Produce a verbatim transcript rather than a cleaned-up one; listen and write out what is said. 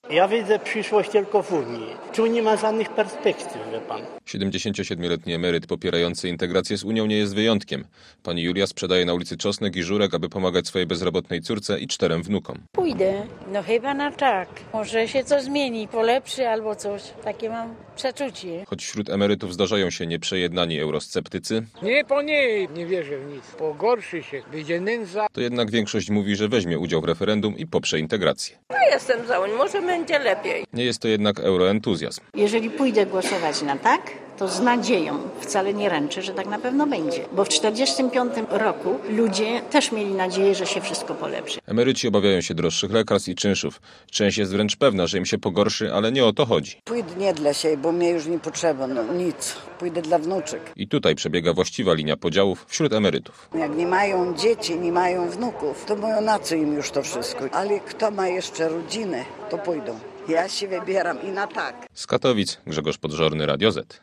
Ja widzę przyszłość tylko w Unii. Tu nie ma żadnych perspektyw, wie pan. siedemdziesięciosiedmioletni emeryt popierający integrację z Unią nie jest wyjątkiem. Pani Julia sprzedaje na ulicy czosnek i żurek, aby pomagać swojej bezrobotnej córce i czterem wnukom. Pójdę. No chyba na tak. Może się coś zmieni, polepszy albo coś. Takie mam przeczucie. Choć wśród emerytów zdarzają się nieprzejednani eurosceptycy, Nie, po nie, nie wierzę w nic. Pogorszy się, będzie nędza. to jednak większość mówi, że weźmie udział w referendum i poprze integrację. Ja jestem za Unią, może będzie lepiej. Nie jest to jednak euroentuzjazm. Jeżeli pójdę głosować na tak, to z nadzieją, wcale nie ręczę, że tak na pewno będzie. Bo w tysiąc dziewięćset czterdziestym piątym roku ludzie też mieli nadzieję, że się wszystko polepszy. Emeryci obawiają się droższych lekarstw i czynszów. Część jest wręcz pewna, że im się pogorszy, ale nie o to chodzi. Pójdę nie dla siebie, bo mnie już nie potrzeba, no nic. Pójdę dla wnuczek. I tutaj przebiega właściwa linia podziałów wśród emerytów. Jak nie mają dzieci, nie mają wnuków, to mówią, na co im już to wszystko. Ale kto ma jeszcze rodzinę, to pójdą. Ja się wybieram i na tak. Z Katowic Grzegorz Podżorny, Radio Z.